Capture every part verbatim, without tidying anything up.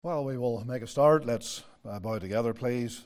Well, we will make a start. Let's uh, bow together, please,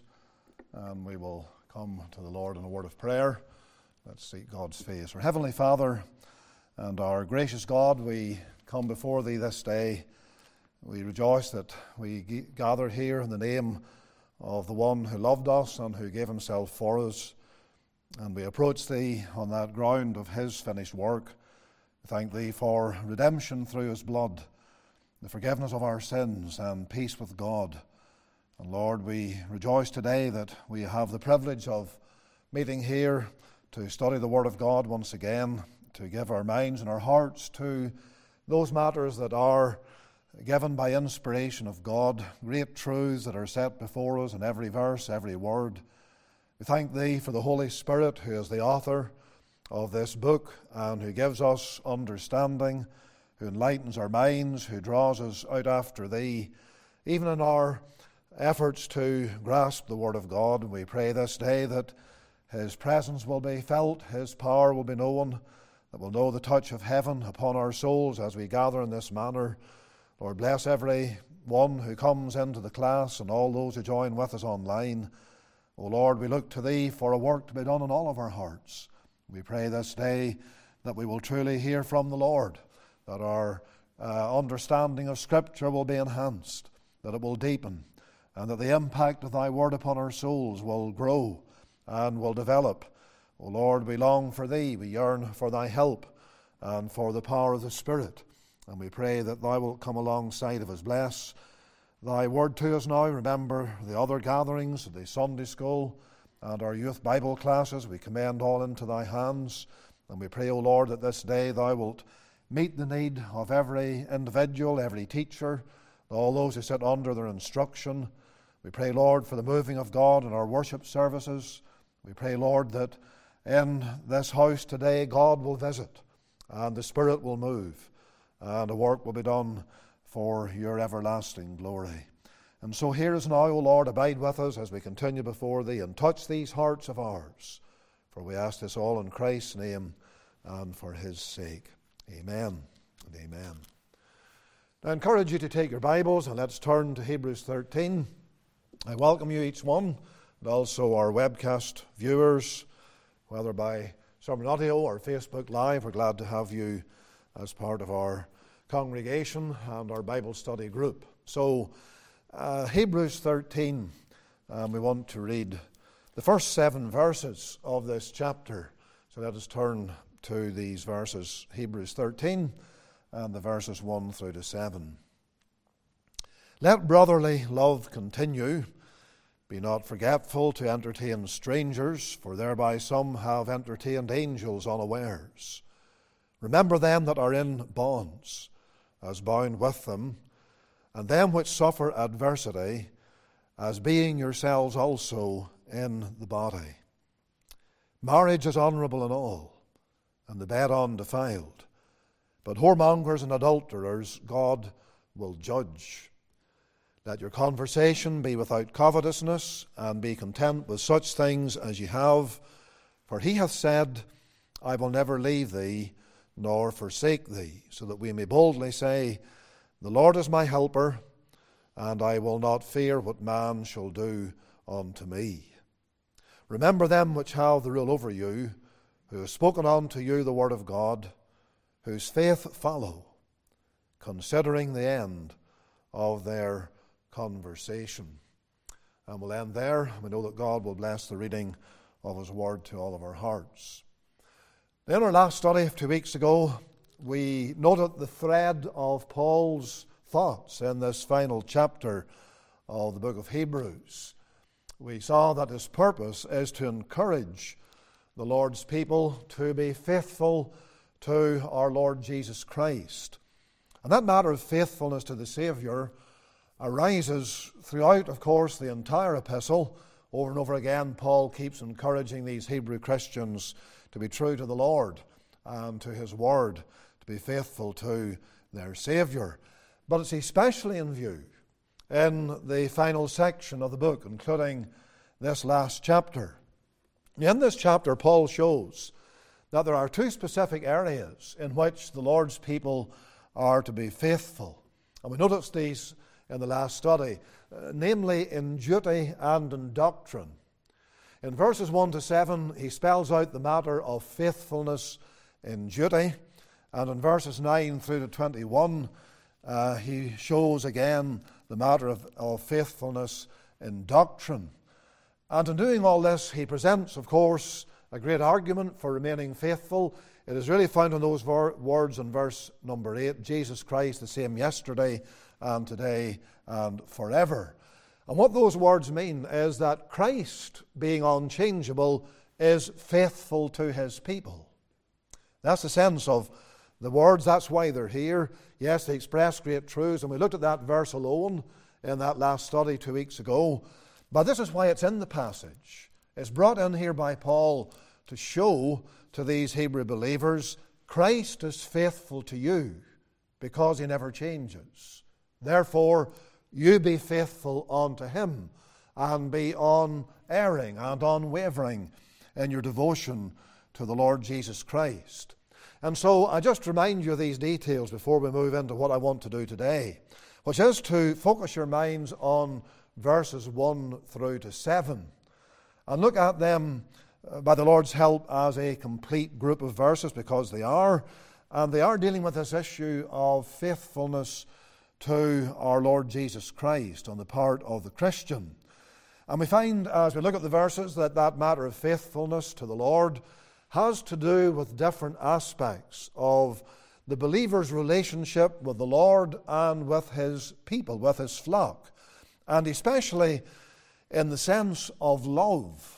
and we will come to the Lord in a word of prayer. Let's seek God's face. Our Heavenly Father and our gracious God, we come before Thee this day. We rejoice that we g- gather here in the name of the one who loved us and who gave Himself for us, and we approach Thee on that ground of His finished work. We thank Thee for redemption through His blood, the forgiveness of our sins and peace with God. And Lord, we rejoice today that we have the privilege of meeting here to study the Word of God once again, to give our minds and our hearts to those matters that are given by inspiration of God, great truths that are set before us in every verse, every word. We thank Thee for the Holy Spirit, who is the author of this book and who gives us understanding, who enlightens our minds, who draws us out after Thee, even in our efforts to grasp the Word of God. And we pray this day that His presence will be felt, His power will be known, that we'll know the touch of heaven upon our souls as we gather in this manner. Lord, bless every one who comes into the class and all those who join with us online. O Lord, we look to Thee for a work to be done in all of our hearts. We pray this day that we will truly hear from the Lord, that our uh, understanding of Scripture will be enhanced, that it will deepen, and that the impact of Thy Word upon our souls will grow and will develop. O Lord, we long for Thee, we yearn for Thy help and for the power of the Spirit, and we pray that Thou wilt come alongside of us. Bless Thy Word to us now. Remember the other gatherings, the Sunday school and our youth Bible classes. We commend all into Thy hands, and we pray, O Lord, that this day Thou wilt meet the need of every individual, every teacher, all those who sit under their instruction. We pray, Lord, for the moving of God in our worship services. We pray, Lord, that in this house today God will visit and the Spirit will move and a work will be done for Your everlasting glory. And so here is now, O Lord, abide with us as we continue before Thee and touch these hearts of ours. For we ask this all in Christ's name and for His sake. Amen and amen. I encourage you to take your Bibles and let's turn to Hebrews thirteen. I welcome you each one, and also our webcast viewers, whether by sermon audio or Facebook Live. We're glad to have you as part of our congregation and our Bible study group. So, uh, Hebrews thirteen, um, we want to read the first seven verses of this chapter. So let us turn to these verses, Hebrews thirteen, and the verses one through to seven. Let brotherly love continue. Be not forgetful to entertain strangers, for thereby some have entertained angels unawares. Remember them that are in bonds, as bound with them, and them which suffer adversity, as being yourselves also in the body. Marriage is honourable in all, and the bed undefiled. But whoremongers and adulterers God will judge. Let your conversation be without covetousness, and be content with such things as ye have. For He hath said, I will never leave thee, nor forsake thee, so that we may boldly say, The Lord is my helper, and I will not fear what man shall do unto me. Remember them which have the rule over you, who have spoken unto you the word of God, whose faith follow, considering the end of their conversation. And we'll end there. We know that God will bless the reading of His word to all of our hearts. In our last study two weeks ago, we noted the thread of Paul's thoughts in this final chapter of the book of Hebrews. We saw that his purpose is to encourage the Lord's people to be faithful to our Lord Jesus Christ. And that matter of faithfulness to the Saviour arises throughout, of course, the entire epistle. Over and over again, Paul keeps encouraging these Hebrew Christians to be true to the Lord and to His Word, to be faithful to their Saviour. But it's especially in view in the final section of the book, including this last chapter. In this chapter, Paul shows that there are two specific areas in which the Lord's people are to be faithful. And we notice these in the last study, uh, namely in duty and in doctrine. In verses one to seven, he spells out the matter of faithfulness in duty, and in verses nine through to twenty-one, uh, he shows again the matter of, of faithfulness in doctrine. And in doing all this, he presents, of course, a great argument for remaining faithful. It is really found in those ver- words in verse number eight, Jesus Christ the same yesterday and today and forever. And what those words mean is that Christ, being unchangeable, is faithful to his people. That's the sense of the words. That's why they're here. Yes, they express great truths, and we looked at that verse alone in that last study two weeks ago. But this is why it's in the passage. It's brought in here by Paul to show to these Hebrew believers, Christ is faithful to you because he never changes. Therefore, you be faithful unto him and be unerring and unwavering in your devotion to the Lord Jesus Christ. And so I just remind you of these details before we move into what I want to do today, which is to focus your minds on verses one through to seven and look at them uh, by the Lord's help as a complete group of verses, because they are, and they are dealing with this issue of faithfulness to our Lord Jesus Christ on the part of the Christian. And we find as we look at the verses that that matter of faithfulness to the Lord has to do with different aspects of the believer's relationship with the Lord and with his people, with his flock, and especially in the sense of love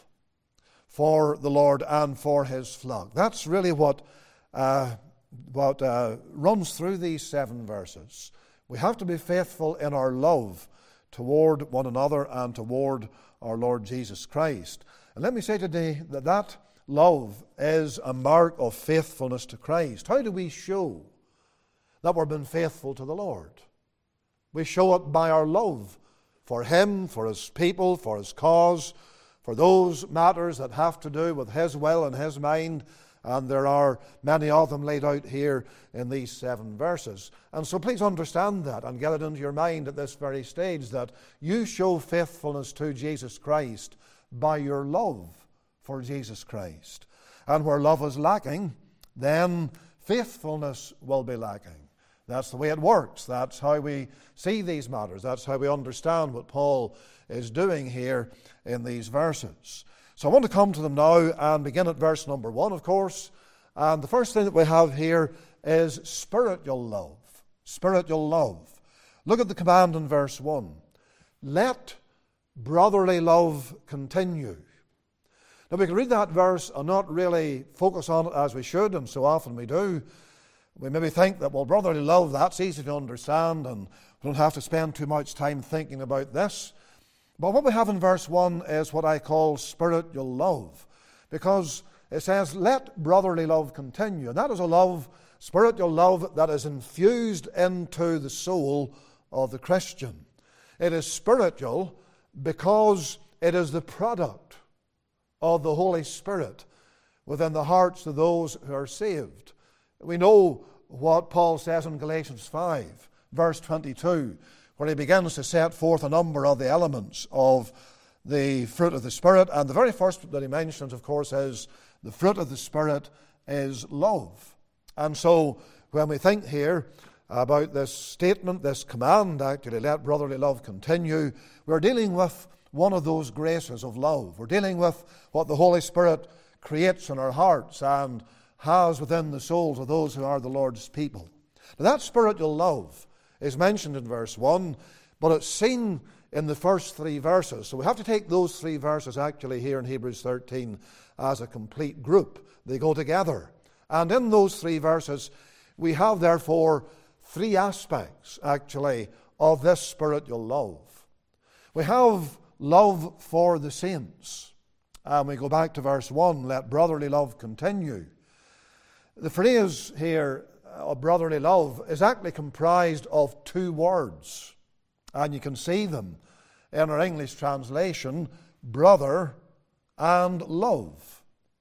for the Lord and for his flock. That's really what, uh, what uh, runs through these seven verses. We have to be faithful in our love toward one another and toward our Lord Jesus Christ. And let me say today that that love is a mark of faithfulness to Christ. How do we show that we're being faithful to the Lord? We show it by our love for him, for his people, for his cause, for those matters that have to do with his will and his mind. And there are many of them laid out here in these seven verses. And so please understand that and get it into your mind at this very stage, that you show faithfulness to Jesus Christ by your love for Jesus Christ. And where love is lacking, then faithfulness will be lacking. That's the way it works. That's how we see these matters. That's how we understand what Paul is doing here in these verses. So I want to come to them now and begin at verse number one, of course. And the first thing that we have here is spiritual love. Spiritual love. Look at the command in verse one. Let brotherly love continue. Now we can read that verse and not really focus on it as we should, and so often we do. We maybe think that, well, brotherly love, that's easy to understand, and we don't have to spend too much time thinking about this. But what we have in verse one is what I call spiritual love, because it says, let brotherly love continue. And that is a love, spiritual love, that is infused into the soul of the Christian. It is spiritual because it is the product of the Holy Spirit within the hearts of those who are saved. We know what Paul says in Galatians five, verse twenty-two, where he begins to set forth a number of the elements of the fruit of the Spirit. And the very first that he mentions, of course, is the fruit of the Spirit is love. And so when we think here about this statement, this command, actually, let brotherly love continue, we're dealing with one of those graces of love. We're dealing with what the Holy Spirit creates in our hearts and has within the souls of those who are the Lord's people. Now, that spiritual love is mentioned in verse one, but it's seen in the first three verses. So we have to take those three verses actually here in Hebrews thirteen as a complete group. They go together. And in those three verses, we have therefore three aspects actually of this spiritual love. We have love for the saints. And we go back to verse one, let brotherly love continue. The phrase here of brotherly love is actually comprised of two words. And you can see them in our English translation, brother and love.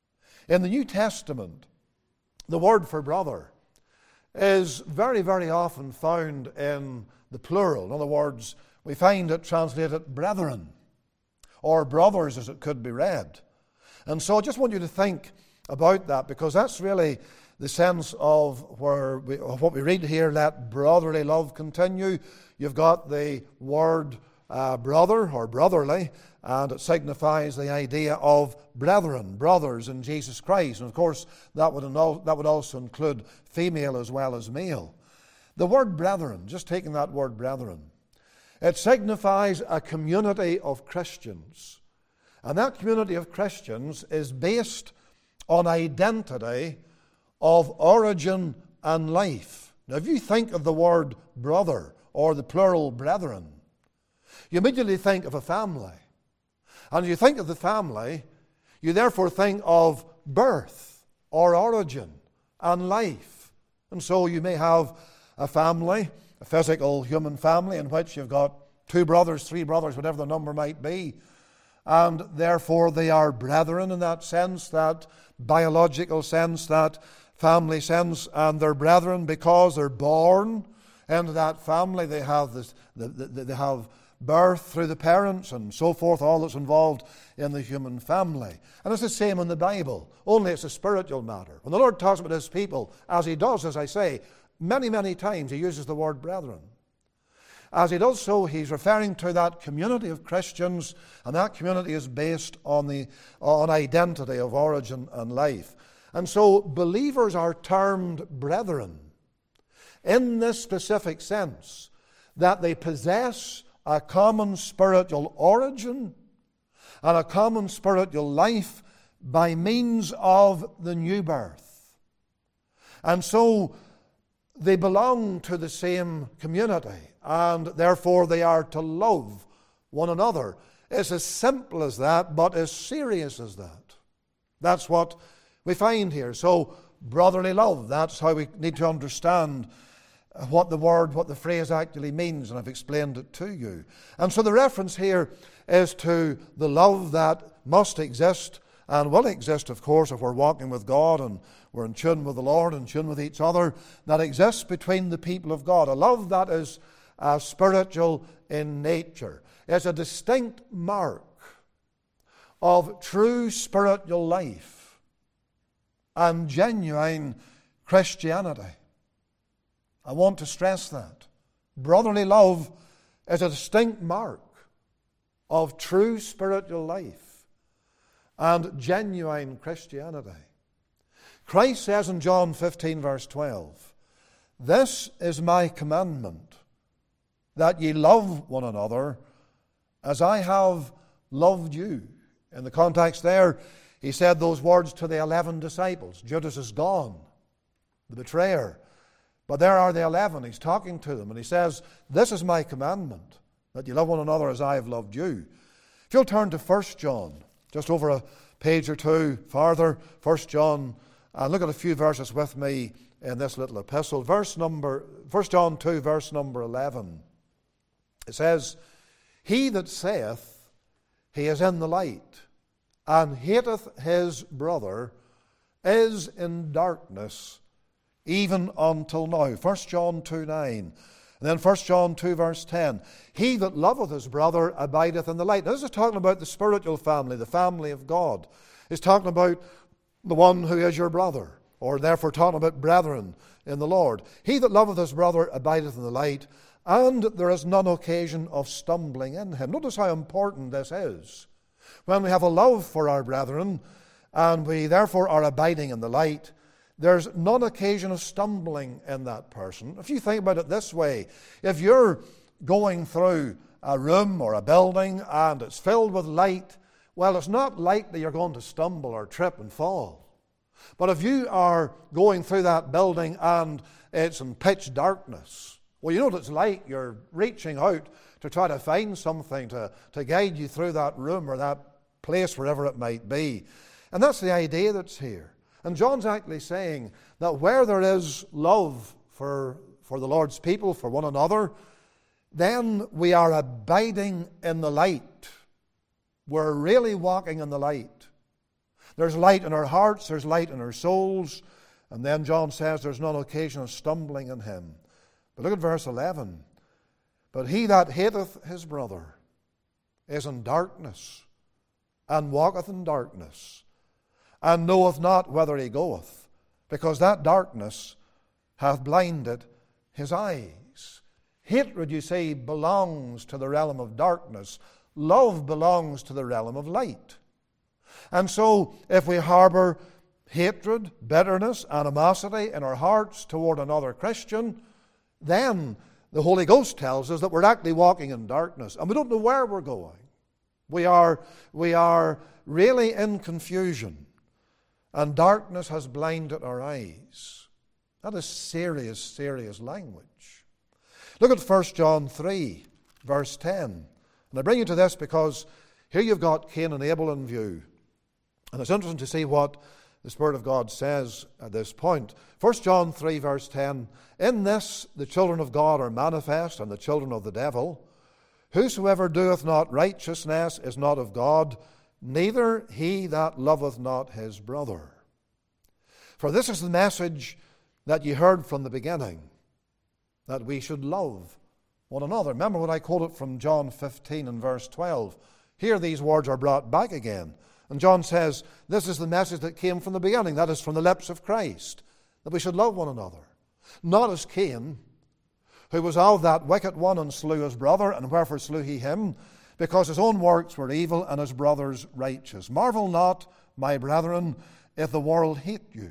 In the New Testament, the word for brother is very, very often found in the the plural. In other words, we find it translated brethren, or brothers as it could be read. And so I just want you to think about that, because that's really the sense of where we, of what we read here, let brotherly love continue. You've got the word uh, brother or brotherly, and it signifies the idea of brethren, brothers in Jesus Christ. And of course, that would, that would also include female as well as male. The word brethren, just taking that word brethren, it signifies a community of Christians. And that community of Christians is based on identity of origin and life. Now, if you think of the word brother or the plural brethren, you immediately think of a family. And if you think of the family, you therefore think of birth or origin and life. And so you may have a family, a physical human family, in which you've got two brothers, three brothers, whatever the number might be. And therefore they are brethren in that sense, that biological sense, that family sense. And they're brethren because they're born into that family. They have this, they have birth through the parents and so forth, all that's involved in the human family. And it's the same in the Bible, only it's a spiritual matter. When the Lord talks about His people, as He does, as I say, many, many times He uses the word brethren. As He does so, He's referring to that community of Christians, and that community is based on the on identity of origin and life. And so believers are termed brethren in this specific sense, that they possess a common spiritual origin and a common spiritual life by means of the new birth. And so they belong to the same community, and therefore they are to love one another. It's as simple as that, but as serious as that. That's what we find here. So brotherly love, that's how we need to understand what the word, what the phrase actually means, and I've explained it to you. And so the reference here is to the love that must exist and will exist, of course, if we're walking with God and we're in tune with the Lord, in tune with each other, that exists between the people of God. A love that is uh, spiritual in nature. It's a distinct mark of true spiritual life and genuine Christianity. I want to stress that. Brotherly love is a distinct mark of true spiritual life and genuine Christianity. Christ says in John fifteen, verse twelve, "This is my commandment, that ye love one another as I have loved you." In the context there, He said those words to the eleven disciples. Judas is gone, the betrayer. But there are the eleven. He's talking to them, and He says, "This is my commandment, that you love one another as I have loved you." If you'll turn to First John, just over a page or two farther, First John, and look at a few verses with me in this little epistle. Verse number, First John two, verse number eleven. It says, "He that saith he is in the light, and hateth his brother, is in darkness, even until now." First John two nine. And then First John two verse ten. "He that loveth his brother abideth in the light." Now, this is talking about the spiritual family, the family of God. It's talking about the one who is your brother, or therefore talking about brethren in the Lord. "He that loveth his brother abideth in the light, and there is none occasion of stumbling in him." Notice how important this is. When we have a love for our brethren, and we therefore are abiding in the light, there's none occasion of stumbling in that person. If you think about it this way, if you're going through a room or a building and it's filled with light, well, it's not likely you're going to stumble or trip and fall. But if you are going through that building and it's in pitch darkness, well, you know what it's like. You're reaching out to try to find something to, to guide you through that room or that place, wherever it might be. And that's the idea that's here. And John's actually saying that where there is love for, for the Lord's people, for one another, then we are abiding in the light. We're really walking in the light. There's light in our hearts, there's light in our souls, and then John says there's no occasion of stumbling in Him. But look at verse eleven. But he that hateth his brother is in darkness, and walketh in darkness, and knoweth not whither he goeth, because that darkness hath blinded his eyes. Hatred, you see, belongs to the realm of darkness. Love belongs to the realm of light. And so, if we harbour hatred, bitterness, animosity in our hearts toward another Christian, then the Holy Ghost tells us that we're actually walking in darkness, and we don't know where we're going. We are, we are really in confusion, and darkness has blinded our eyes. That is serious, serious language. Look at First John three, verse ten. And I bring you to this because here you've got Cain and Abel in view. And it's interesting to see what the Spirit of God says at this point. First John three, verse ten. In this the children of God are manifest, and the children of the devil. Whosoever doeth not righteousness is not of God, neither he that loveth not his brother. For this is the message that ye heard from the beginning, that we should love one another. Remember what I quoted from John fifteen and verse twelve. Here these words are brought back again. And John says, this is the message that came from the beginning, that is from the lips of Christ, that we should love one another. Not as Cain, who was of that wicked one and slew his brother, and wherefore slew he him? Because his own works were evil and his brother's righteous. Marvel not, my brethren, if the world hate you.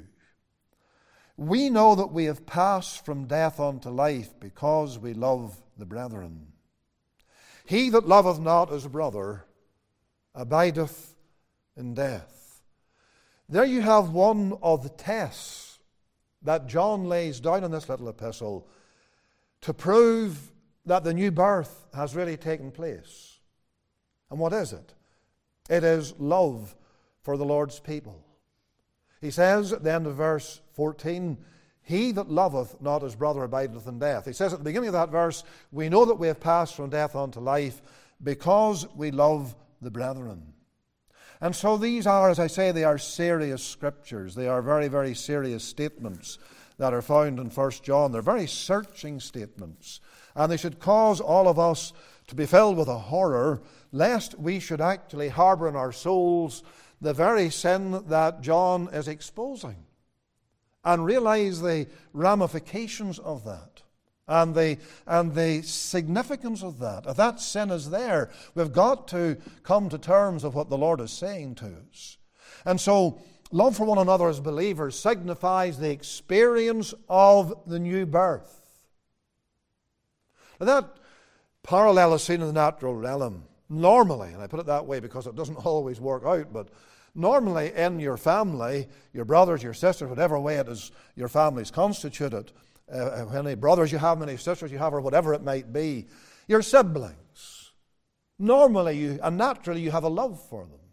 We know that we have passed from death unto life because we love the brethren. He that loveth not his brother abideth in death. There you have one of the tests that John lays down in this little epistle to prove that the new birth has really taken place. And what is it? It is love for the Lord's people. He says at the end of verse fourteen, he that loveth not his brother abideth in death. He says at the beginning of that verse, we know that we have passed from death unto life because we love the brethren. And so these are, as I say, they are serious scriptures. They are very, very serious statements that are found in First John. They're very searching statements. And they should cause all of us to be filled with a horror, lest we should actually harbour in our souls the very sin that John is exposing, and realize the ramifications of that and the, and the significance of that. If that sin is there, we've got to come to terms with what the Lord is saying to us. And so, love for one another as believers signifies the experience of the new birth. Now that parallel is seen in the natural realm. Normally, and I put it that way because it doesn't always work out, but normally in your family, your brothers, your sisters, whatever way it is your family is constituted, uh, how many brothers you have, how many sisters you have, or whatever it might be, your siblings, normally you, and naturally you have a love for them.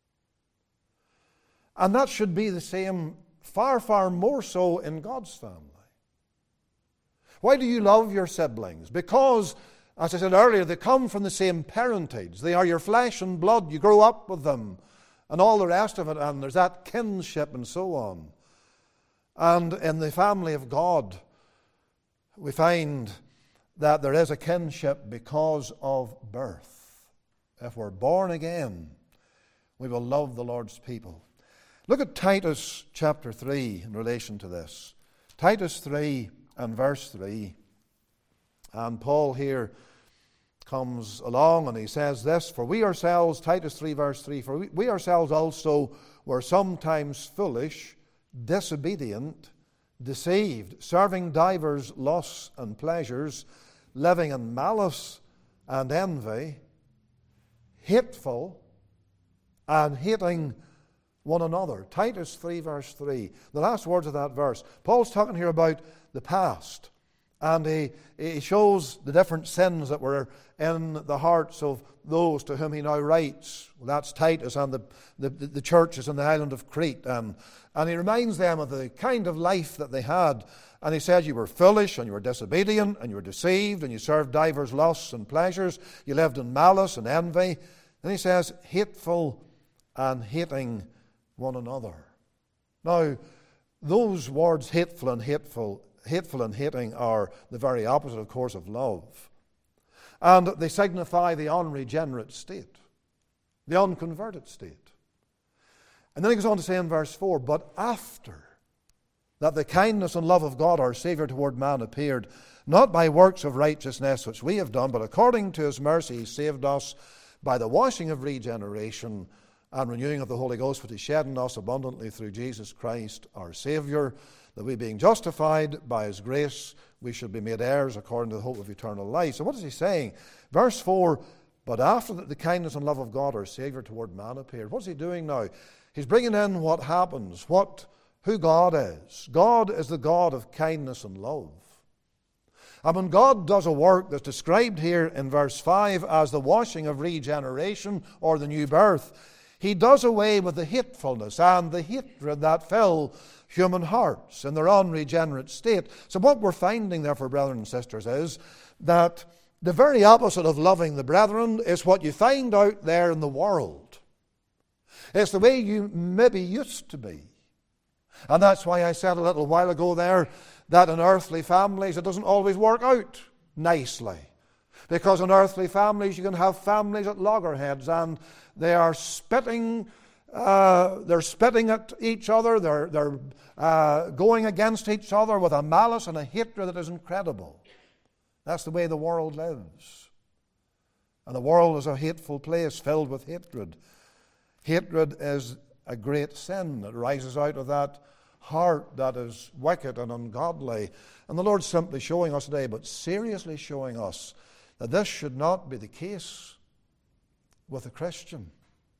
And that should be the same, far, far more so in God's family. Why do you love your siblings? Because, as I said earlier, they come from the same parentage. They are your flesh and blood. You grow up with them and all the rest of it, and there's that kinship and so on. And in the family of God, we find that there is a kinship because of birth. If we're born again, we will love the Lord's people. Look at Titus chapter three in relation to this. Titus three and verse three. And Paul here comes along and he says this, for we ourselves, Titus three verse three, for we, we ourselves also were sometimes foolish, disobedient, deceived, serving divers lusts and pleasures, living in malice and envy, hateful, and hating one another. Titus three verse three. The last words of that verse. Paul's talking here about the past. And he, he shows the different sins that were in the hearts of those to whom he now writes. Well, that's Titus and the, the, the churches in the island of Crete. And, and he reminds them of the kind of life that they had. And he said, you were foolish and you were disobedient and you were deceived and you served divers lusts and pleasures. You lived in malice and envy. And he says, hateful and hating one another. Now, those words, hateful and hateful, hateful and hating, are the very opposite, of course, of love. And they signify the unregenerate state, the unconverted state. And then he goes on to say in verse four, but after that the kindness and love of God our Saviour toward man appeared, not by works of righteousness which we have done, but according to his mercy he saved us by the washing of regeneration and renewing of the Holy Ghost, which he shed in us abundantly through Jesus Christ our Saviour, that we being justified by his grace, we should be made heirs according to the hope of eternal life. So what is he saying? Verse four, but after that the kindness and love of God our Saviour toward man appeared. What's he doing now? He's bringing in what happens, what who God is. God is the God of kindness and love. And when God does a work that's described here in verse five as the washing of regeneration or the new birth, he does away with the hatefulness and the hatred that fill human hearts in their unregenerate state. So what we're finding, therefore, brethren and sisters, is that the very opposite of loving the brethren is what you find out there in the world. It's the way you maybe used to be. And that's why I said a little while ago there that in earthly families it doesn't always work out nicely. Because in earthly families you can have families at loggerheads and they are spitting, uh, they're spitting at each other, they're, they're uh, going against each other with a malice and a hatred that is incredible. That's the way the world lives. And the world is a hateful place filled with hatred. Hatred is a great sin that rises out of that heart that is wicked and ungodly. And the Lord's simply showing us today, but seriously showing us, that this should not be the case with a Christian.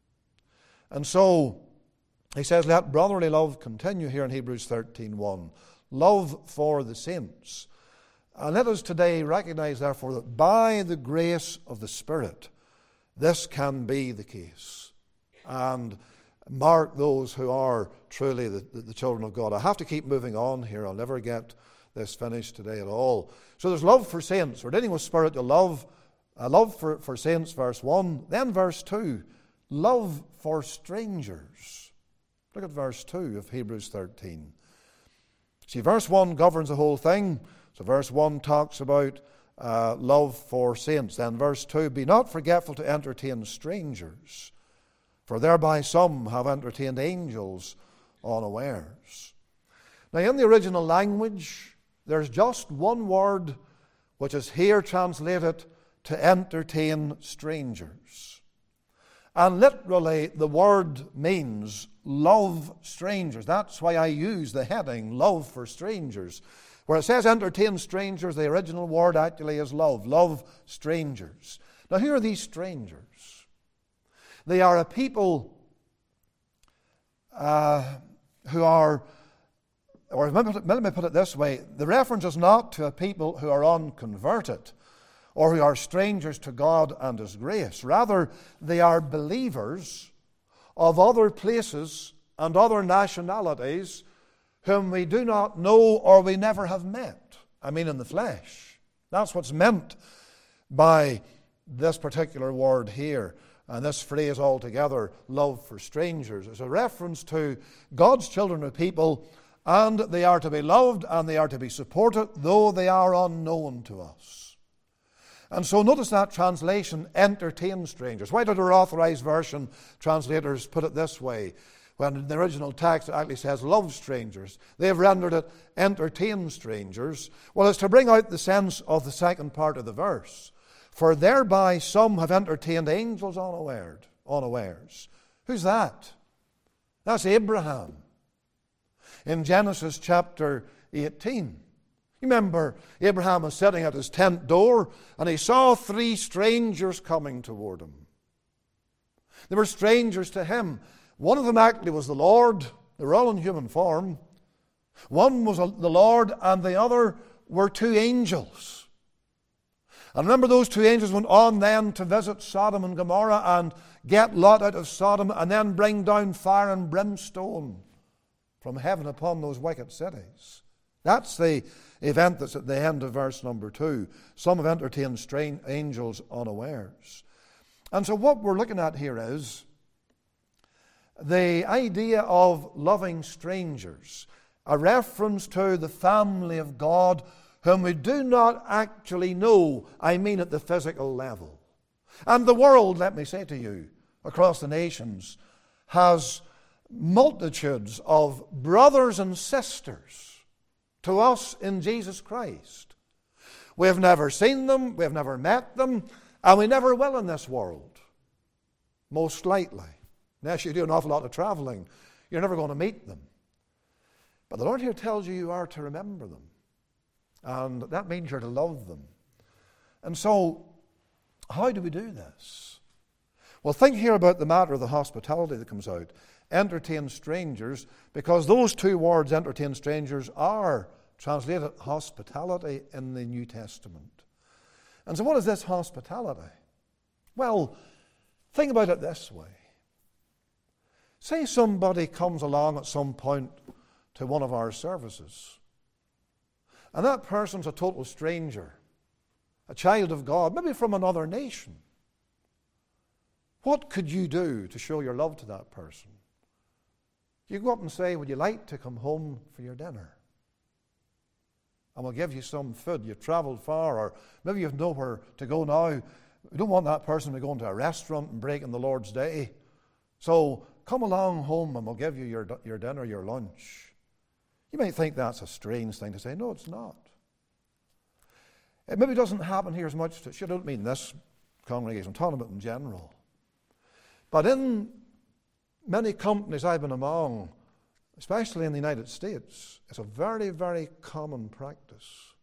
And so, he says, let brotherly love continue here in Hebrews thirteen one. Love for the saints. And let us today recognize, therefore, that by the grace of the Spirit, this can be the case. And mark those who are truly the, the, the children of God. I have to keep moving on here. I'll never get this finished today at all. So there's love for saints. We're dealing with spiritual love. Uh, love for, for saints, verse one. Then verse two, love for strangers. Look at verse two of Hebrews thirteen. See, verse one governs the whole thing. So verse one talks about uh, love for saints. Then verse two, be not forgetful to entertain strangers, for thereby some have entertained angels unawares. Now in the original language, there's just one word which is here translated to entertain strangers. And literally the word means love strangers. That's why I use the heading, love for strangers. Where it says entertain strangers, the original word actually is love. Love strangers. Now who are these strangers? They are a people uh, who are, or let me put it this way, the reference is not to a people who are unconverted or who are strangers to God and His grace. Rather, they are believers of other places and other nationalities whom we do not know or we never have met. I mean in the flesh. That's what's meant by this particular word here. And this phrase altogether, love for strangers, is a reference to God's children of people, and they are to be loved and they are to be supported, though they are unknown to us. And so notice that translation, entertain strangers. Why did our Authorized Version translators put it this way? When in the original text it actually says love strangers. They have rendered it entertain strangers. Well, it's to bring out the sense of the second part of the verse. For thereby some have entertained angels unawares. unawares. Who's that? That's Abraham. In Genesis chapter eighteen. You remember, Abraham was sitting at his tent door and he saw three strangers coming toward him. They were strangers to him. One of them actually was the Lord. They were all in human form. One was the Lord and the other were two angels. And remember, those two angels went on then to visit Sodom and Gomorrah and get Lot out of Sodom and then bring down fire and brimstone from heaven upon those wicked cities. That's the event that's at the end of verse number two. Some have entertained strange angels unawares. And so what we're looking at here is the idea of loving strangers, a reference to the family of God whom we do not actually know, I mean at the physical level. And the world, let me say to you, across the nations, has multitudes of brothers and sisters to us in Jesus Christ. We have never seen them, we have never met them, and we never will in this world. Most likely. Unless you do an awful lot of traveling, you're never going to meet them. But the Lord here tells you you are to remember them. And that means you're to love them. And so, how do we do this? Well, think here about the matter of the hospitality that comes out. Entertain strangers, because those two words, entertain strangers, are translated hospitality in the New Testament. And so what is this hospitality? Well, think about it this way. Say somebody comes along at some point to one of our services, and that person's a total stranger, a child of God, maybe from another nation. What could you do to show your love to that person? You go up and say, would you like to come home for your dinner? And we'll give you some food. You've traveled far, or maybe you've nowhere to go now. We don't want that person to go into a restaurant and break in the Lord's day. So come along home and we'll give you your, your dinner, your lunch. You might think that's a strange thing to say. No, it's not. It maybe doesn't happen here as much. I don't mean this congregation. I'm talking about in general. But in many companies I've been among, especially in the United States, it's a very, very common practice.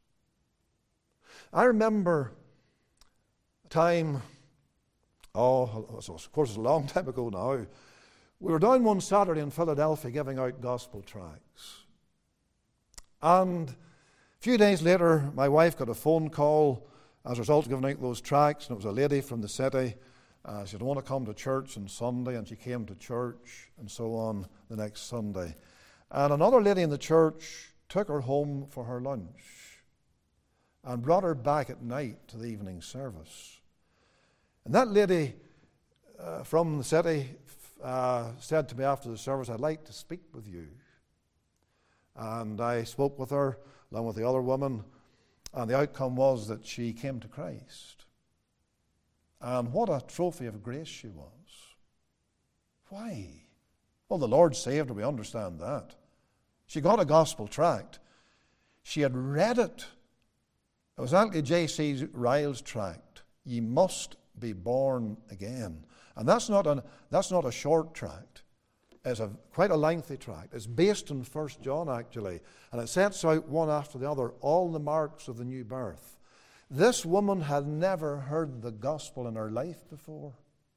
I remember a time, oh, of course it's a long time ago now, we were down one Saturday in Philadelphia giving out gospel tracts. And a few days later, my wife got a phone call as a result of giving out those tracts, and it was a lady from the city. Uh, she didn't want to come to church on Sunday, and she came to church, and so on the next Sunday. And another lady in the church took her home for her lunch and brought her back at night to the evening service. And that lady uh, from the city uh, said to me after the service, I'd like to speak with you. And I spoke with her, along with the other woman, and the outcome was that she came to Christ. And what a trophy of grace she was. Why? Well, the Lord saved her, we understand that. She got a gospel tract. She had read it. It was actually J C Ryle's tract, Ye Must Be Born Again. And that's not, an, that's not a short tract. It's a, quite a lengthy tract. It's based on First John, actually. And it sets out one after the other all the marks of the new birth. This woman had never heard the gospel in her life before.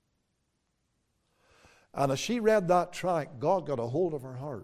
And as she read that tract, God got a hold of her heart.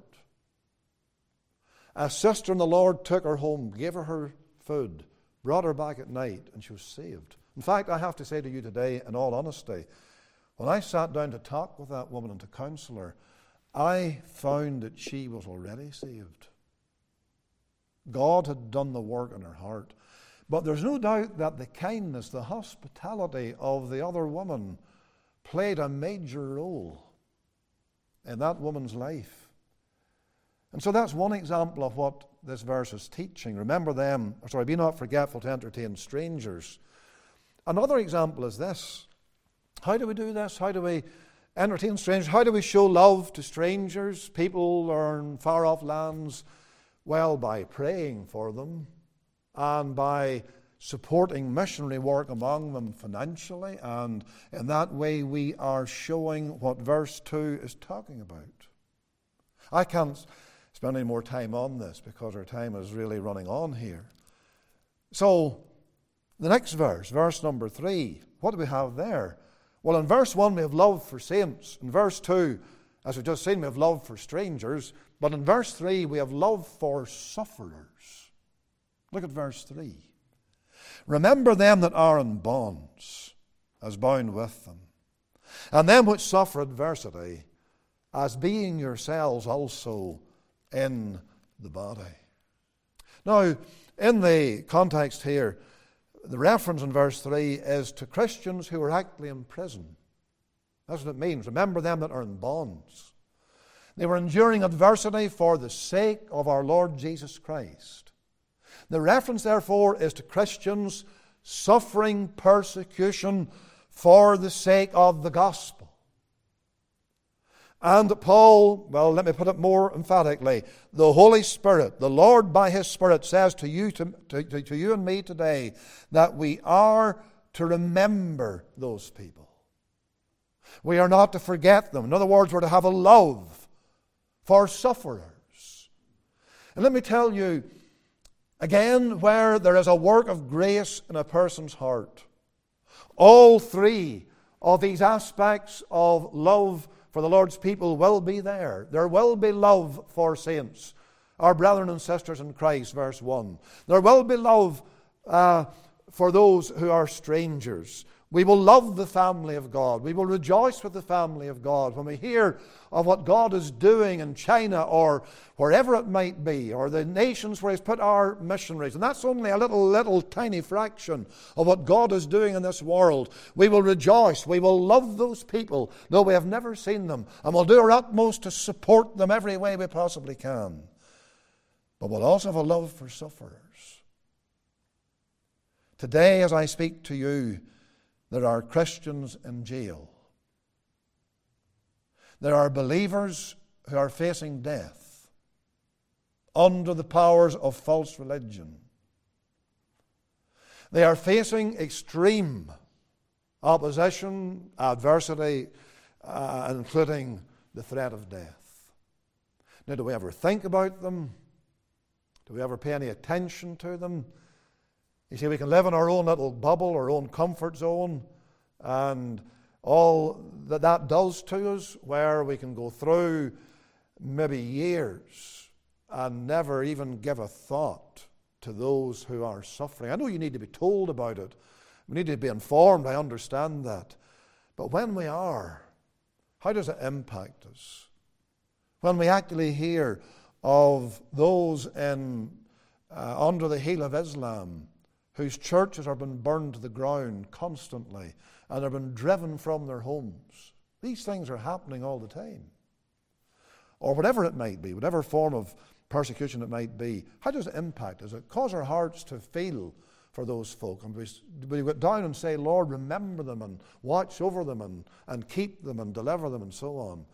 A sister in the Lord took her home, gave her her food, brought her back at night, and she was saved. In fact, I have to say to you today, in all honesty, when I sat down to talk with that woman and to counsel her, I found that she was already saved. God had done the work in her heart. But there's no doubt that the kindness, the hospitality of the other woman played a major role in that woman's life. And so that's one example of what this verse is teaching. Remember them, or sorry, be not forgetful to entertain strangers. Another example is this. How do we do this? How do we entertain strangers? How do we show love to strangers, people are in far-off lands? Well, by praying for them and by supporting missionary work among them financially. And in that way we are showing what verse two is talking about. I can't spend any more time on this because our time is really running on here. So, the next verse, verse number three, what do we have there? Well, in verse one we have love for saints. In verse two, as we've just seen, we have love for strangers. But in verse three we have love for sufferers. Look at verse three. Remember them that are in bonds, as bound with them, and them which suffer adversity, as being yourselves also in the body. Now, in the context here, the reference in verse three is to Christians who are actually in prison. That's what it means. Remember them that are in bonds. They were enduring adversity for the sake of our Lord Jesus Christ. The reference, therefore, is to Christians suffering persecution for the sake of the gospel. And Paul, well, let me put it more emphatically, the Holy Spirit, the Lord by His Spirit says to you, to, to, to you and me today, that we are to remember those people. We are not to forget them. In other words, we're to have a love for sufferers. And let me tell you, again, where there is a work of grace in a person's heart, all three of these aspects of love for the Lord's people will be there. There will be love for saints, our brethren and sisters in Christ, verse one. There will be love uh, for those who are strangers. We will love the family of God. We will rejoice with the family of God when we hear of what God is doing in China or wherever it might be, or the nations where He's put our missionaries. And that's only a little, little tiny fraction of what God is doing in this world. We will rejoice. We will love those people, though we have never seen them. And we'll do our utmost to support them every way we possibly can. But we'll also have a love for sufferers. Today, as I speak to you, there are Christians in jail. There are believers who are facing death under the powers of false religion. They are facing extreme opposition, adversity, uh, including the threat of death. Now, do we ever think about them? Do we ever pay any attention to them? You see, we can live in our own little bubble, our own comfort zone, and all that that does to us, where we can go through maybe years and never even give a thought to those who are suffering. I know you need to be told about it. We need to be informed. I understand that. But when we are, how does it impact us? When we actually hear of those in uh, under the heel of Islam, whose churches are being burned to the ground constantly and are being driven from their homes. These things are happening all the time. Or whatever it might be, whatever form of persecution it might be, how does it impact us? It causes our hearts to feel for those folk. And we, we go down and say, Lord, remember them and watch over them and, and keep them and deliver them and so on.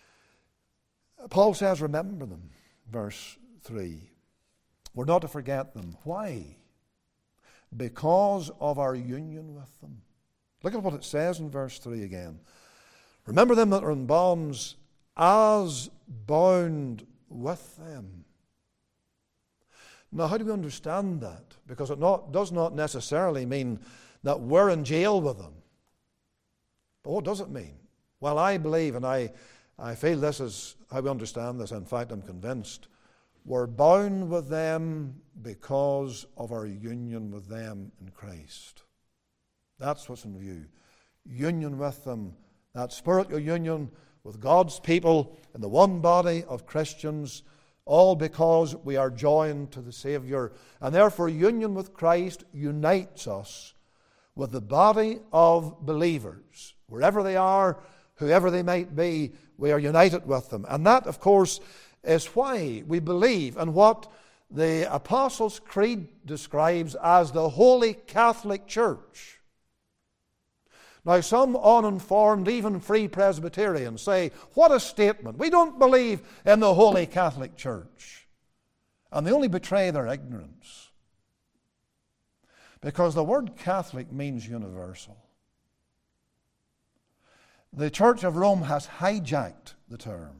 Paul says, remember them, verse three. We're not to forget them. Why? Because of our union with them. Look at what it says in verse three again. Remember them that are in bonds as bound with them. Now, how do we understand that? Because it not, does not necessarily mean that we're in jail with them. But what does it mean? Well, I believe, and I, I feel this is how we understand this. In fact, I'm convinced. We're bound with them because of our union with them in Christ. That's what's in view. Union with them, that spiritual union with God's people in the one body of Christians, all because we are joined to the Savior. And therefore, union with Christ unites us with the body of believers. Wherever they are, whoever they might be, we are united with them. And that, of course, is why we believe in what the Apostles' Creed describes as the Holy Catholic Church. Now, some uninformed, even free Presbyterians say, what a statement. We don't believe in the Holy Catholic Church. And they only betray their ignorance. Because the word Catholic means universal. The Church of Rome has hijacked the term.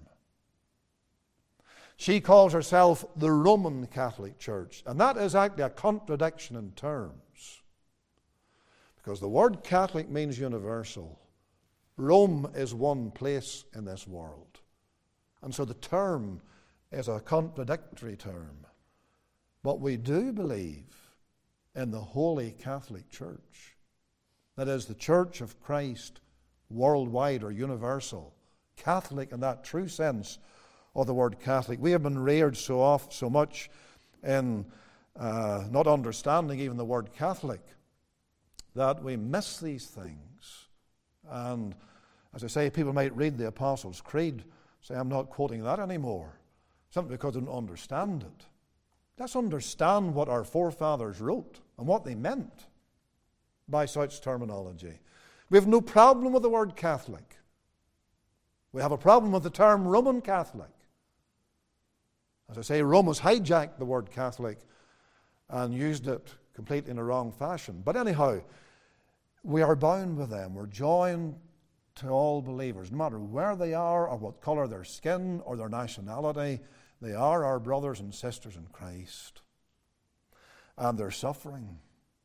She calls herself the Roman Catholic Church. And that is actually a contradiction in terms. Because the word Catholic means universal. Rome is one place in this world. And so the term is a contradictory term. But we do believe in the Holy Catholic Church. That is, the Church of Christ, worldwide or universal. Catholic in that true sense of the word Catholic. We have been reared so oft, so much in uh, not understanding even the word Catholic, that we miss these things. And as I say, people might read the Apostles' Creed, say, I'm not quoting that anymore, simply because they don't understand it. Let's understand what our forefathers wrote and what they meant by such terminology. We have no problem with the word Catholic. We have a problem with the term Roman Catholic. As I say, Rome has hijacked the word Catholic and used it completely in a wrong fashion. But anyhow, we are bound with them. We're joined to all believers, no matter where they are or what colour their skin or their nationality. They are our brothers and sisters in Christ. And they're suffering.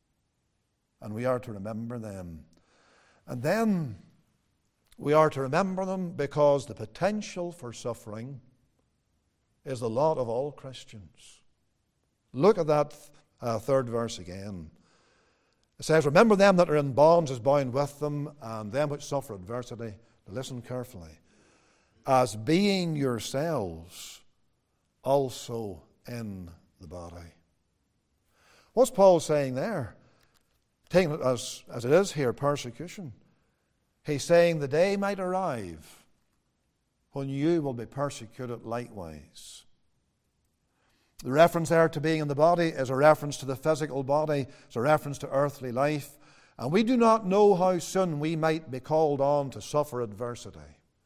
And we are to remember them. And then we are to remember them because the potential for suffering is the lot of all Christians. Look at that uh, third verse again. It says, remember them that are in bonds as bound with them, and them which suffer adversity. Listen carefully. As being yourselves also in the body. What's Paul saying there? Taking it as, as it is here, persecution. He's saying the day might arrive when you will be persecuted likewise. The reference there to being in the body is a reference to the physical body. It's a reference to earthly life. And we do not know how soon we might be called on to suffer adversity.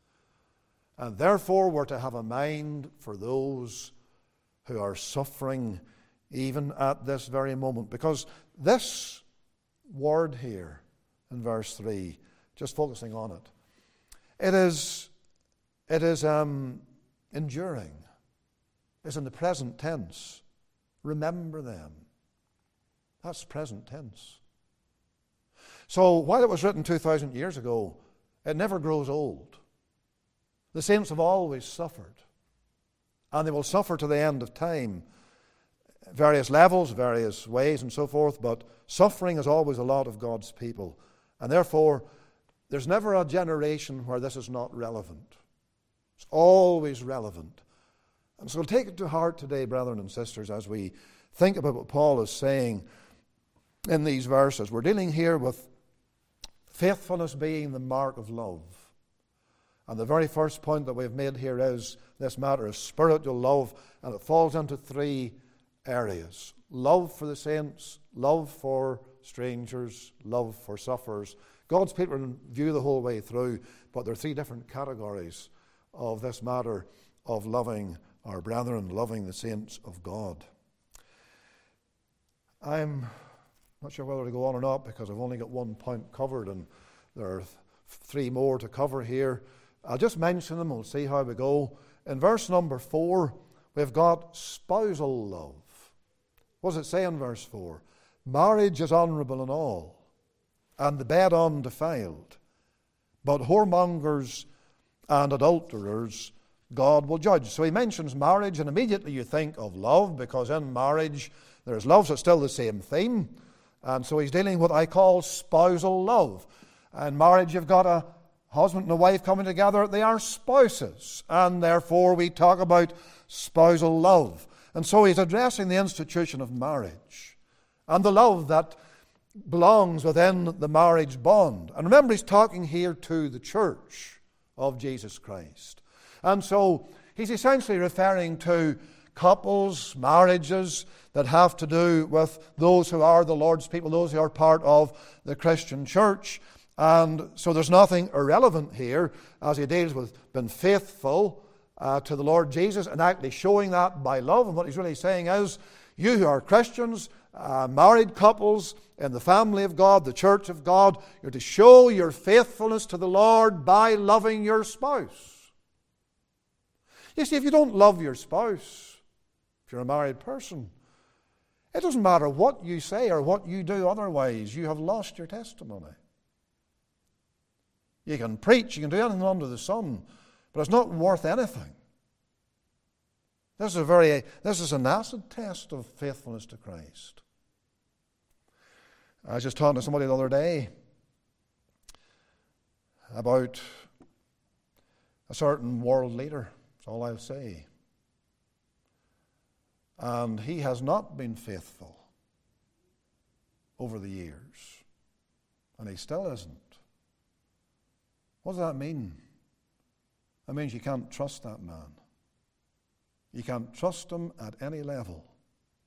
And therefore we're to have a mind for those who are suffering even at this very moment. Because this word here in verse three, just focusing on it, it is, it is um, enduring. It's in the present tense. Remember them. That's present tense. So while it was written two thousand years ago, it never grows old. The saints have always suffered. And they will suffer to the end of time. Various levels, various ways and so forth, but suffering is always a lot of God's people. And therefore, there's never a generation where this is not relevant. It's always relevant. And so take it to heart today, brethren and sisters, as we think about what Paul is saying in these verses. We're dealing here with faithfulness being the mark of love. And the very first point that we've made here is this matter of spiritual love, and it falls into three areas. Love for the saints, love for strangers, love for sufferers. God's people view the whole way through, but there are three different categories of this matter of loving our brethren, loving the saints of God. I'm not sure whether to go on or not because I've only got one point covered and there are th- three more to cover here. I'll just mention them, we'll see how we go. In verse number four, we've got spousal love. What does it say in verse four? Marriage is honourable in all, and the bed undefiled. But whoremongers and adulterers God will judge. So he mentions marriage, and immediately you think of love, because in marriage there's love, so it's still the same theme. And so he's dealing with what I call spousal love. In marriage you've got a husband and a wife coming together, they are spouses, and therefore we talk about spousal love. And so he's addressing the institution of marriage and the love that belongs within the marriage bond. And remember, he's talking here to the church of Jesus Christ. And so he's essentially referring to couples, marriages that have to do with those who are the Lord's people, those who are part of the Christian church. And so there's nothing irrelevant here as he deals with being faithful uh, to the Lord Jesus and actually showing that by love. And what he's really saying is, you who are Christians, uh, married couples in the family of God, the church of God, you're to show your faithfulness to the Lord by loving your spouse. You see, if you don't love your spouse, if you're a married person, it doesn't matter what you say or what you do otherwise, you have lost your testimony. You can preach, you can do anything under the sun, but it's not worth anything. This is a very, this is an acid test of faithfulness to Christ. I was just talking to somebody the other day about a certain world leader. That's all I'll say. And he has not been faithful over the years. And he still isn't. What does that mean? That means you can't trust that man. You can't trust him at any level.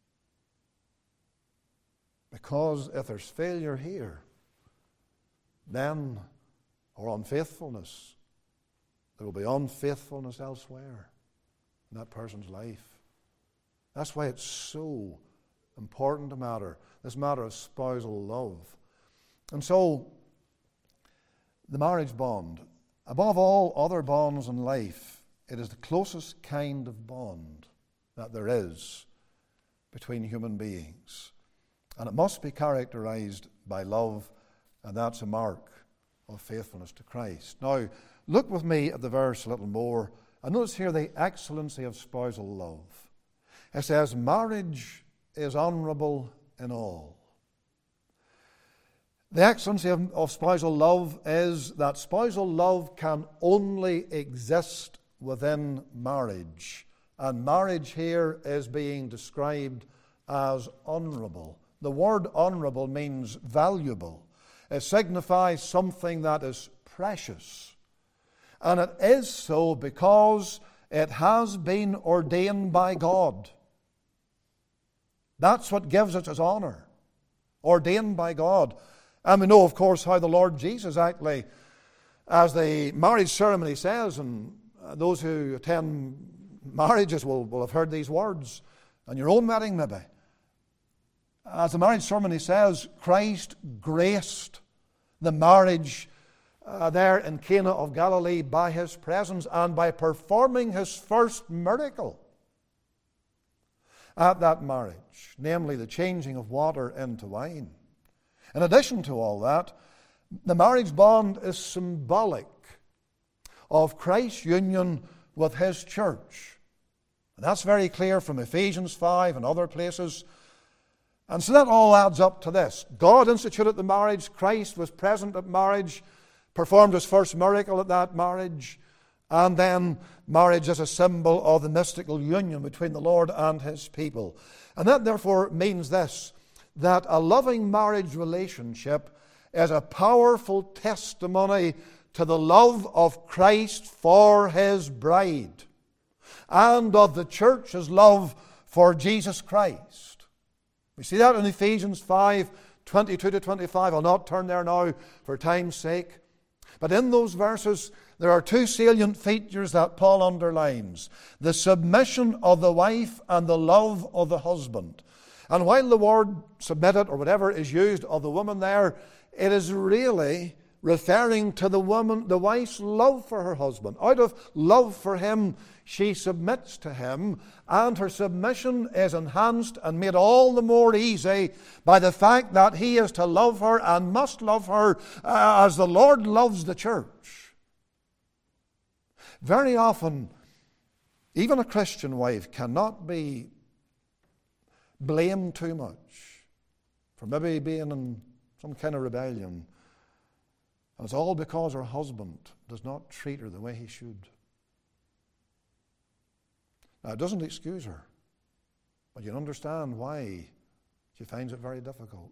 Because if there's failure here, then, or unfaithfulness, there will be unfaithfulness elsewhere in that person's life. That's why it's so important a matter, this matter of spousal love. And so, the marriage bond, above all other bonds in life, it is the closest kind of bond that there is between human beings. And it must be characterized by love, and that's a mark of faithfulness to Christ. Now, look with me at the verse a little more, and notice here the excellency of spousal love. It says, marriage is honorable in all. The excellency of, of spousal love is that spousal love can only exist within marriage. And marriage here is being described as honorable. The word honorable means valuable. It signifies something that is precious. And it is so because it has been ordained by God. That's what gives it its honor. Ordained by God. And we know, of course, how the Lord Jesus actually, as the marriage ceremony says, and those who attend marriages will, will have heard these words, and your own wedding maybe. As the marriage ceremony says, Christ graced the marriage uh, there in Cana of Galilee by his presence and by performing his first miracle at that marriage, namely the changing of water into wine. In addition to all that, the marriage bond is symbolic of Christ's union with his church. And that's very clear from Ephesians five and other places. And so that all adds up to this. God instituted the marriage. Christ was present at marriage, performed his first miracle at that marriage. And then marriage is a symbol of the mystical union between the Lord and his people. And that therefore means this, that a loving marriage relationship is a powerful testimony to the love of Christ for his bride and of the church's love for Jesus Christ. We see that in Ephesians five, twenty-two to twenty-five. I'll not turn there now for time's sake. But in those verses, there are two salient features that Paul underlines. The submission of the wife and the love of the husband. And while the word submitted or whatever is used of the woman there, it is really referring to the woman, the wife's love for her husband. Out of love for him, she submits to him, and her submission is enhanced and made all the more easy by the fact that he is to love her and must love her uh, as the Lord loves the church. Very often, even a Christian wife cannot be blamed too much for maybe being in some kind of rebellion. And it's all because her husband does not treat her the way he should. Now, it doesn't excuse her, but you understand why she finds it very difficult.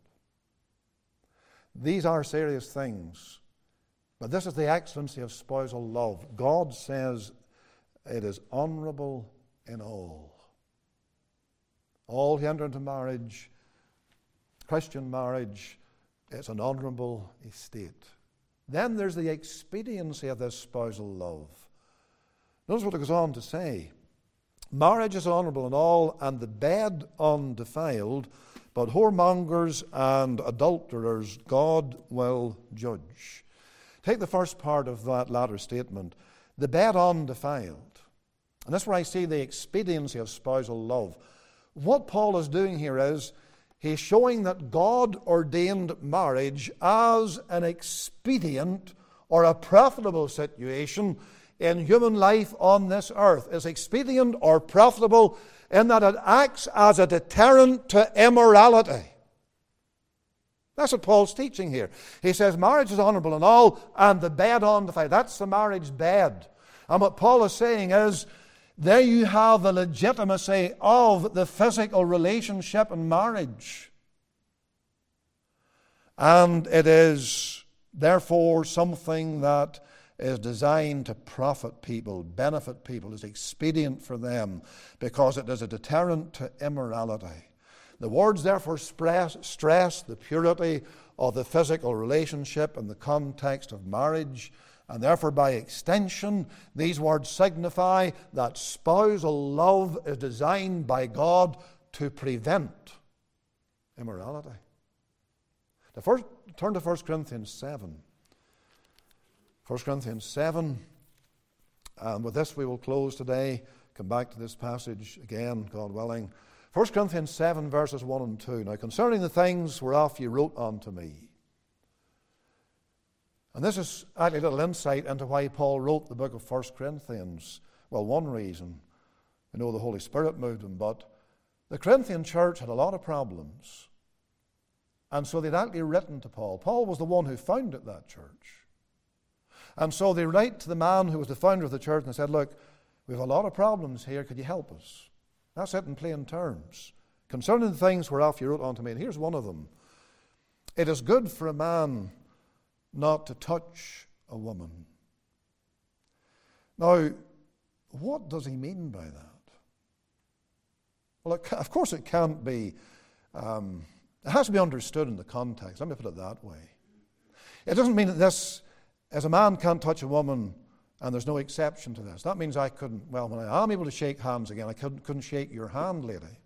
These are serious things, but this is the excellency of spousal love. God says it is honorable in all. All who enter into marriage, Christian marriage, it's an honorable estate. Then there's the expediency of this spousal love. Notice what it goes on to say. Marriage is honorable in all, and the bed undefiled, but whoremongers and adulterers God will judge. Take the first part of that latter statement, the bed undefiled. And that's where I see the expediency of spousal love. What Paul is doing here is he's showing that God ordained marriage as an expedient or a profitable situation in human life on this earth. Is expedient or profitable in that it acts as a deterrent to immorality. That's what Paul's teaching here. He says marriage is honorable in all, and the bed undefiled. That's the marriage bed. And what Paul is saying is, there you have the legitimacy of the physical relationship in marriage. And it is therefore something that is designed to profit people, benefit people, is expedient for them, because it is a deterrent to immorality. The words therefore stress, stress the purity of the physical relationship in the context of marriage, and therefore by extension these words signify that spousal love is designed by God to prevent immorality. The first, turn to First Corinthians seven. First Corinthians seven, and with this we will close today. Come back to this passage again, God willing. First Corinthians seven, verses one and two. Now, concerning the things whereof ye wrote unto me. And this is actually a little insight into why Paul wrote the book of First Corinthians. Well, one reason, we know the Holy Spirit moved him, but the Corinthian church had a lot of problems. And so they'd actually written to Paul. Paul was the one who founded that church. And so they write to the man who was the founder of the church and they said, look, we have a lot of problems here. Could you help us? That's it in plain terms. Concerning the things whereof you wrote unto me, and here's one of them. It is good for a man not to touch a woman. Now, what does he mean by that? Well, it, of course it can't be, um, it has to be understood in the context. Let me put it that way. It doesn't mean that this, as a man can't touch a woman, and there's no exception to this. That means I couldn't, well, when I am able to shake hands again, I couldn't, couldn't shake your hand, lady.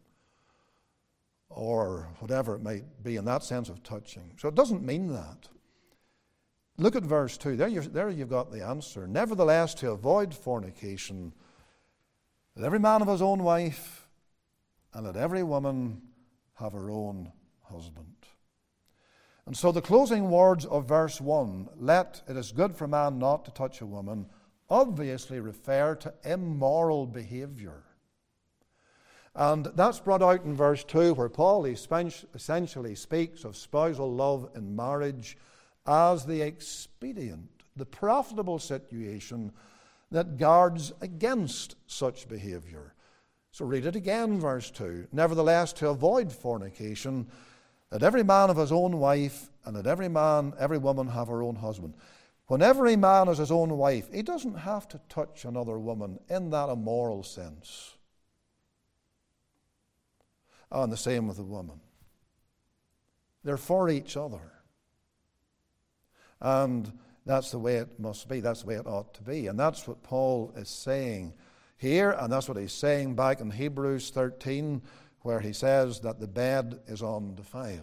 Or whatever it might be in that sense of touching. So it doesn't mean that. Look at verse two. There, you, there you've got the answer. Nevertheless, to avoid fornication, let every man have his own wife, and let every woman have her own husband. And so the closing words of verse one, let it is good for a man not to touch a woman, obviously refer to immoral behavior. And that's brought out in verse two, where Paul essentially speaks of spousal love in marriage as the expedient, the profitable situation that guards against such behavior. So read it again, verse two. Nevertheless, to avoid fornication, let every man have his own wife, and let every man, every woman have her own husband. When every man has his own wife, he doesn't have to touch another woman in that immoral sense. And the same with the woman. They're for each other. And that's the way it must be. That's the way it ought to be. And that's what Paul is saying here, and that's what he's saying back in Hebrews thirteen, where he says that the bed is undefiled.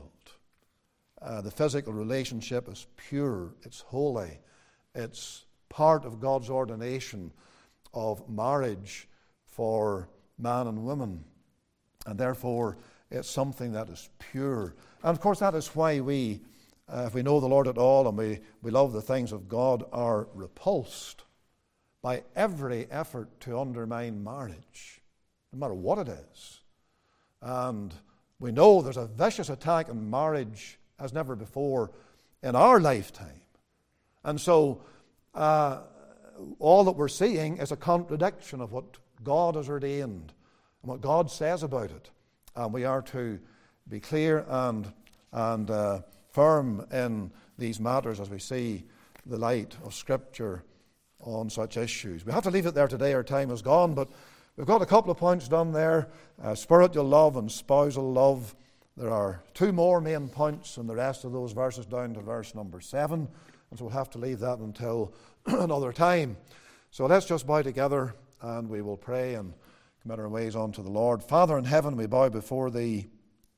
Uh, the physical relationship is pure, it's holy, it's part of God's ordination of marriage for man and woman, and therefore it's something that is pure. And of course that is why we, uh, if we know the Lord at all and we, we love the things of God, are repulsed by every effort to undermine marriage, no matter what it is. And we know there's a vicious attack on marriage as never before in our lifetime. And so uh, all that we're seeing is a contradiction of what God has ordained and what God says about it. And we are to be clear and, and uh, firm in these matters as we see the light of Scripture on such issues. We have to leave it there today. Our time is gone, but we've got a couple of points done there. Uh, spiritual love and spousal love. There are two more main points in the rest of those verses down to verse number seven. And so we'll have to leave that until another time. So let's just bow together and we will pray and commit our ways unto the Lord. Father in heaven, we bow before Thee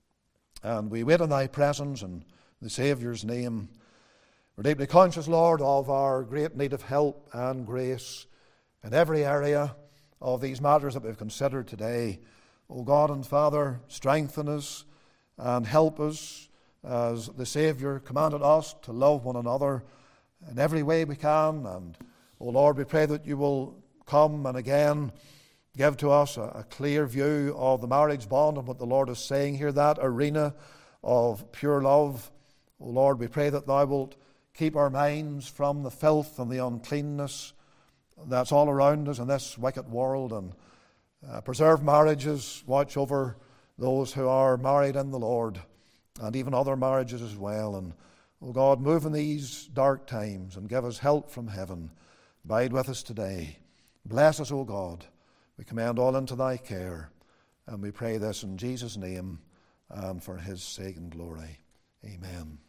and we wait in Thy presence in the Saviour's name. We're deeply conscious, Lord, of our great need of help and grace in every area of these matters that we've considered today. O God and Father, strengthen us and help us as the Saviour commanded us to love one another in every way we can. And, O Lord, we pray that You will come and again give to us a, a clear view of the marriage bond and what the Lord is saying here, that arena of pure love. O Lord, we pray that Thou wilt keep our minds from the filth and the uncleanness that's all around us in this wicked world, and uh, preserve marriages, watch over those who are married in the Lord, and even other marriages as well. And, oh God, move in these dark times and give us help from heaven. Abide with us today. Bless us, O God. We commend all into Thy care, and we pray this in Jesus' name. and for his sake and glory. Amen.